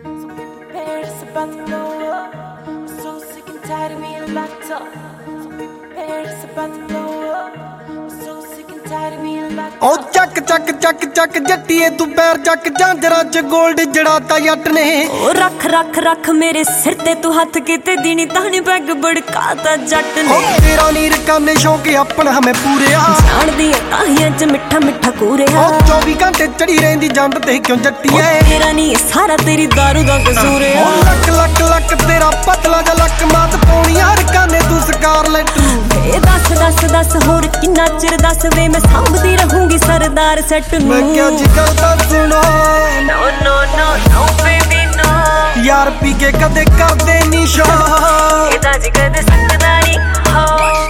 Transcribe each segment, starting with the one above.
So be prepared, it's about to blow up. I'm so sick and tired of being locked up. So be prepared, it's about to blow up. I'm so sick and tired of being locked up. ओ ਚੱਕ ਚੱਕ ਚੱਕ ਚੱਕ ਜੱਟੀਏ ਤੂੰ ਪੈਰ ਚੱਕ ਜਾਂਜਰਾਂ ਚ 골ਡ ਜੜਾਤਾ ਜੱਟ ਨੇ। ओ रख रख रख मेरे सिर ते तू हथ किते दीनी तानी बैग बड़काता जट ने। तेरा नीर काने शौक अपना हमें पूरे जान दी ताहियां च मिठा मिठा कूरे 24 घंटे चढ़ी रहंदी जंड ते क्यों जट्टीए। तेरा नी सारा तेरी दारू दा कसूर है। लक लक लक तेरा पतला जा लक मात पौनी हर काने तू स्कारलेट। ए दस दस दस होर किन्ना चिर दस वे मैं सांभदी रहूंगी सरदार सेट नूं। मैं क्या जिगर दा सुनो no no no no baby no यार पी के कदे कर दे नी शो एदा जिगर दे सकदा नी हो।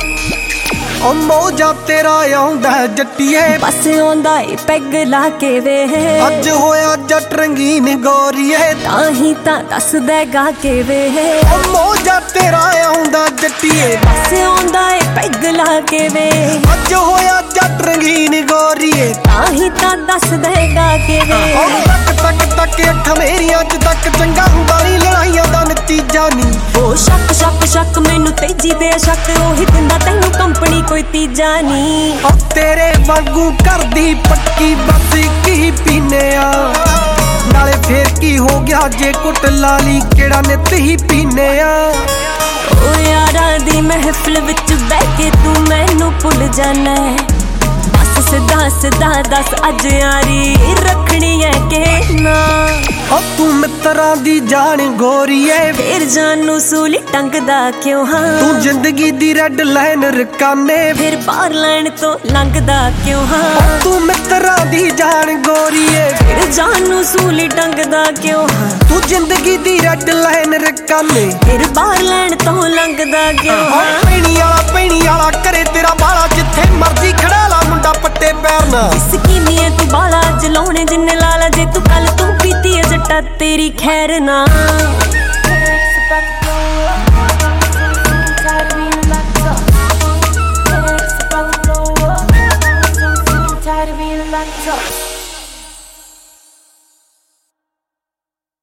ओ मौजा तेरा आउंदा जट्टीए बस आउंदा ए पैग ला के वे अज होया जट रंगीन गोरीए ताही तां दस दे गा के वे। ओ मौजा तेरा आउंदा जट्टीए बस आउंदा ए पैग ला के वे अज होया जट रंगीन गोरीए ताही तां दस दे गा के वे। ओ तक तक तक अख मेरियां च तक चंगा हुंदा नी लड़ाइयां दा नतीजा नी। ओ शक शक शक मैनू तेजी दे शक ओही दिंदा तैनू कंपनी कोई तीजा नी। ओ तेरे वांगू करदी पक्की बस की पीने आ नाले फेर की हो गया जे कुट लाली केड़ा नित ही पीने आ। ओ यारां दी महफिल विच बैठ के तू मैनू भुल जाना है। बस सिद्धा सिद्धा दस अज यारी रखनी है के ना। ओ तू मित्तरां दी जान गोरीए फिर जानू सूली टंगदा क्यों हाँ। तू जिंदगी दी रेड लाइन रकाने फिर बाहर लाइन तो लंघदा क्यों हाँ। तू मित्तरां दी जान गोरीए फिर जानू सूली टंगदा क्यों हाँ। तू जिंदगी दी रेड लाइन रकाने फिर बाहर लाइन तो लंघदा क्यों हाँ। पैणी वाला करे तेरा बाला जिथे मर्जी खड़ा ला मुंडा पट्टे पैर ना। स्कीमी तू बाला जलाने जिन्ने लाला जे तू कल तू पीती है जट्टा तेरी खैर ना।